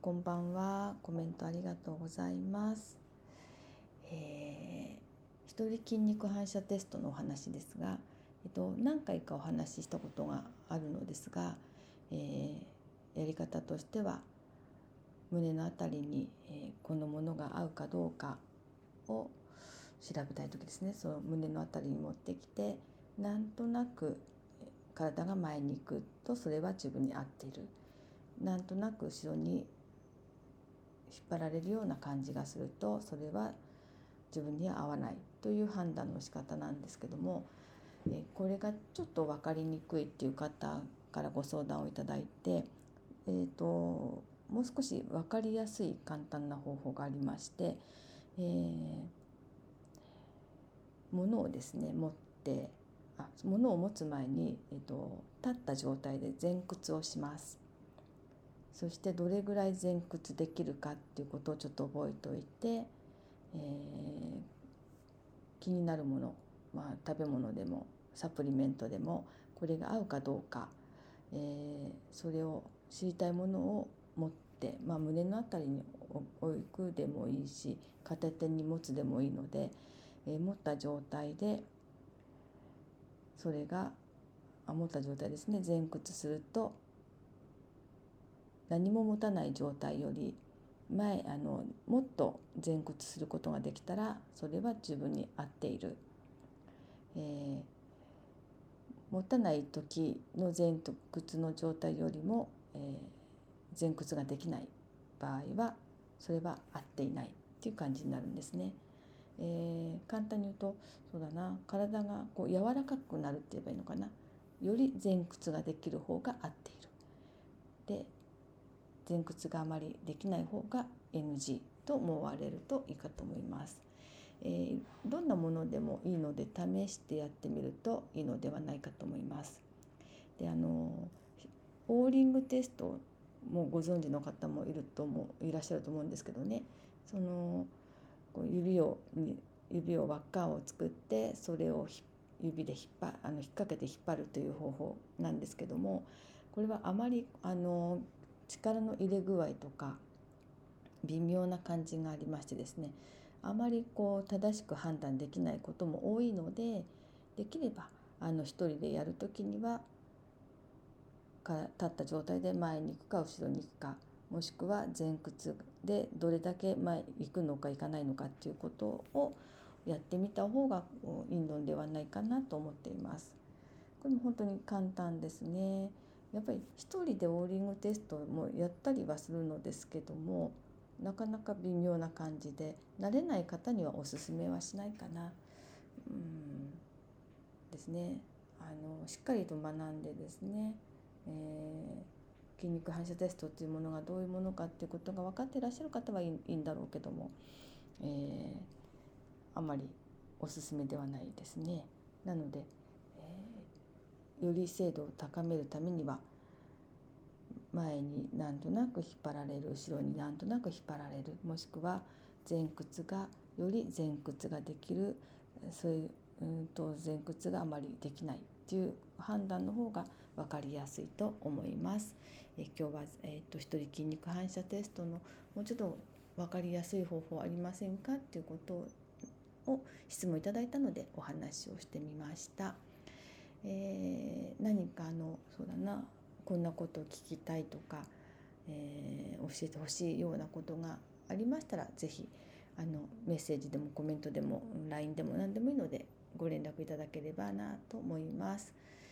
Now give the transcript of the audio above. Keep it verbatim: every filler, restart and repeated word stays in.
こんばんは。コメントありがとうございます。えー、一人筋肉反射テストのお話ですが、えっと、何回かお話ししたことがあるのですが、えー、やり方としては胸のあたりに、えー、このものが合うかどうかを調べたい時ですね、その胸のあたりに持ってきて、なんとなく体が前に行くとそれは自分に合っている、なんとなく後ろに引っ張られるような感じがするとそれは自分には合わないという判断の仕方なんですけども、えこれがちょっと分かりにくいっていう方からご相談をいただいて、えーともう少し分かりやすい簡単な方法がありまして、えー、物をですね持ってあ物を持つ前に、えーと立った状態で前屈をします。そしてどれぐらい前屈できるかっていうことをちょっと覚えておいて、えー、気になるもの、まあ、食べ物でもサプリメントでもこれが合うかどうか、えー、それを知りたいものを持って、まあ、胸のあたりに置くでもいいし片手に持つでもいいので、えー、持った状態でそれがあ持った状態ですね前屈すると何も持たない状態より前あのもっと前屈することができたらそれは自分に合っている、えー、持たない時の前屈の状態よりも、えー、前屈ができない場合はそれは合っていないっていう感じになるんですね。えー、簡単に言うとそうだな体がこう柔らかくなるって言えばいいのかな、より前屈ができる方が合っている。で前屈があまりできない方が エヌジー と思われるといいかと思います。えー、どんなものでもいいので試してやってみるといいのではないかと思います。であのオーリングテストもご存知の方もいるともいらっしゃると思うんですけどね、その指を指を輪っかを作ってそれを指で引っ張あの引っ掛けて引っ張るという方法なんですけども、これはあまりあの力の入れ具合とか微妙な感じがありましてですね、あまりこう正しく判断できないことも多いので、できればあの一人でやるときには立った状態で前に行くか後ろに行くか、もしくは前屈でどれだけ前行くのか行かないのかっていうことをやってみた方がいいのではないかなと思っています。これも本当に簡単ですね。やっぱり一人でオーリングテストもやったりはするのですけども、なかなか微妙な感じで慣れない方にはおすすめはしないかな、うんですね。あのしっかりと学んでですね、えー、筋肉反射テストっていうものがどういうものかっていうことが分かっていらっしゃる方はいいんだろうけども、えー、あまりおすすめではないですね。なので、えー、より精度を高めるためには前になんとなく引っ張られる、後ろになんとなく引っ張られる、もしくは前屈がより前屈ができる、そういううんと前屈があまりできないっていう判断の方が分かりやすいと思います。え今日は、えー、と一人筋肉反射テストのもうちょっと分かりやすい方法ありませんかっていうことを質問いただいたのでお話をしてみました。えー、何かあのそうだなこんなことを聞きたいとか、えー、教えてほしいようなことがありましたらぜひあのメッセージでもコメントでも ライン でも何でもいいのでご連絡いただければなと思います。